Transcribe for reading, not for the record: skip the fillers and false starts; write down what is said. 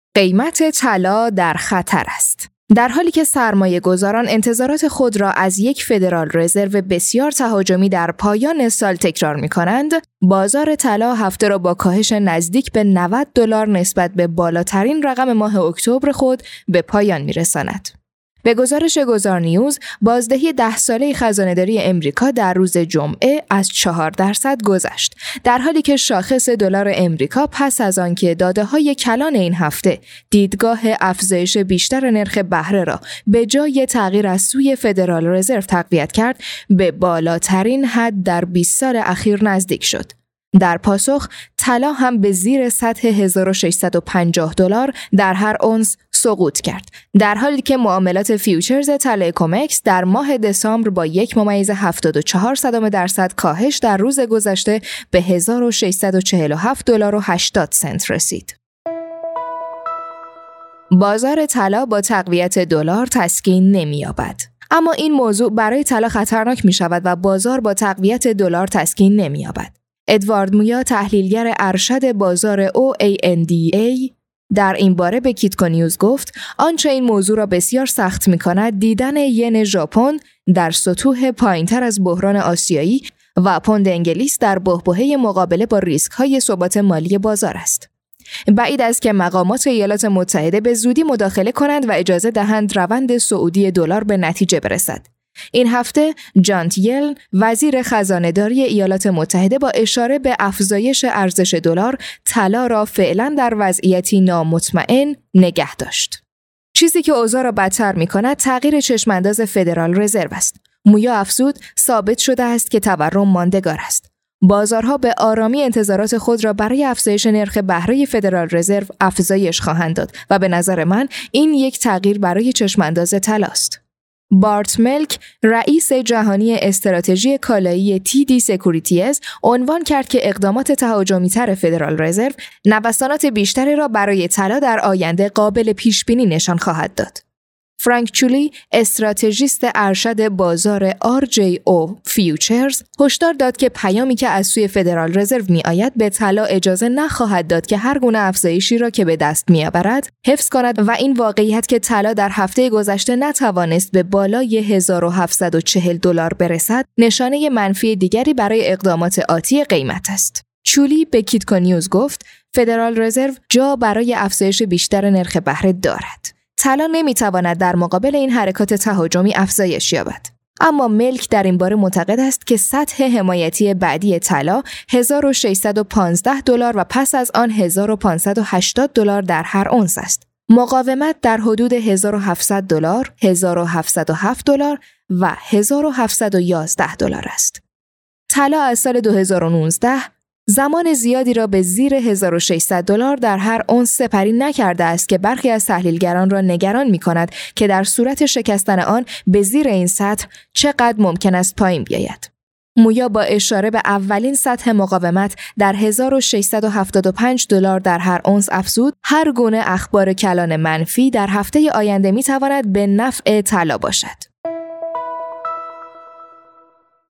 قیمت طلا در خطر است. در حالی که سرمایه‌گذاران انتظارات خود را از یک فدرال رزرو بسیار تهاجمی در پایان سال تکرار می‌کنند، بازار طلا هفته را با کاهش نزدیک به $90 نسبت به بالاترین رقم ماه اکتبر خود به پایان می‌رساند. به گزارش گذار نیوز، بازدهی 10 ساله خزانه‌داری امریکا در روز جمعه از 4% گذشت، در حالی که شاخص دلار امریکا پس از آنکه داده‌های کلان این هفته دیدگاه افزایش بیشتر نرخ بهره را به جای تغییر از سوی فدرال رزرو تقویت کرد، به بالاترین حد در 20 سال اخیر نزدیک شد. در پاسخ، طلا هم به زیر سطح $1650 در هر اونس سقوط کرد، در حالی که معاملات فیوچرز طلای کومکس در ماه دسامبر با 1.74% کاهش در روز گذشته به $1647.80 رسید. بازار طلا با تقویت دلار تسکین نمی‌یابد. اما این موضوع برای طلا خطرناک می‌شود و بازار با تقویت دلار تسکین نمی‌یابد. ادوارد مویا، تحلیلگر ارشد بازار OANDA، در این باره به کیتکو نیوز گفت آنچه این موضوع را بسیار سخت می‌کند دیدن ین ژاپن در سطوح پایین‌تر از بحران آسیایی و پوند انگلیس در بحبوحه مقابله با ریسک‌های ثبات مالی بازار است. بعید است که مقامات ایالات متحده به زودی مداخله کنند و اجازه دهند روند صعودی دلار به نتیجه برسد. این هفته جانت یلن، وزیر خزانه‌داری ایالات متحده، با اشاره به افزایش ارزش دلار، طلا را فعلا در وضعیتی نامطمئن نگه داشت. چیزی که اوضاع را بدتر می‌کند تغییر چشمانداز فدرال رزرو است. مویا افزود ثابت شده است که تورم ماندگار است. بازارها به آرامی انتظارات خود را برای افزایش نرخ بهره فدرال رزرو افزایش خواهند داد و به نظر من این یک تغییر برای چشمانداز طلا است. بارت ملک، رئیس جهانی استراتژی کالایی TD سکوریتیز، عنوان کرد که اقدامات تهاجمی‌تر فدرال رزرو نوسانات بیشتری را برای طلا در آینده قابل پیش‌بینی نشان خواهد داد. فرانک چولی، استراتژیست ارشد بازار RJO فیوچرز، هشدار داد که پیامی که از سوی فدرال رزرو می‌آید به طلا اجازه نخواهد داد که هر گونه افزایشی را که به دست می‌آورد حفظ کند و این واقعیت که طلا در هفته گذشته نتوانست به بالای $1740 برسد، نشانه منفی دیگری برای اقدامات آتی قیمت است. چولی به کیتکو نیوز گفت فدرال رزرو جا برای افزایش بیشتر نرخ بهره دارد. طلا نمیتواند در مقابل این حرکات تهاجمی افزایش یابد. اما ملک در این باره معتقد است که سطح حمایتی بعدی طلا $1615 و پس از آن $1580 در هر اونس است. مقاومت در حدود $1700، $1707 و $1711 است. طلا از سال 2019 زمان زیادی را به زیر $1600 در هر اونس سپری نکرده است که برخی از تحلیلگران را نگران می‌کند که در صورت شکستن آن به زیر این سطح چقدر ممکن است پایین بیاید. مویا با اشاره به اولین سطح مقاومت در $1675 در هر اونس افزود هر گونه اخبار کلان منفی در هفته آینده می‌تواند به نفع طلا باشد.